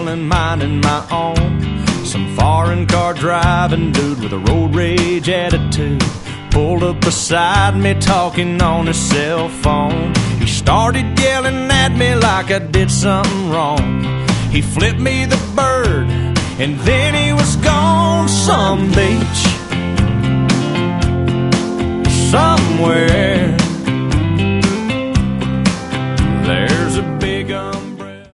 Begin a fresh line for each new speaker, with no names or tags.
chilling, minding my own. Some foreign car driving dude with a road rage attitude pulled up beside me talking on his cell phone. He started yelling at me like I did something wrong. He flipped me the bird and then he was gone. Some beach somewhere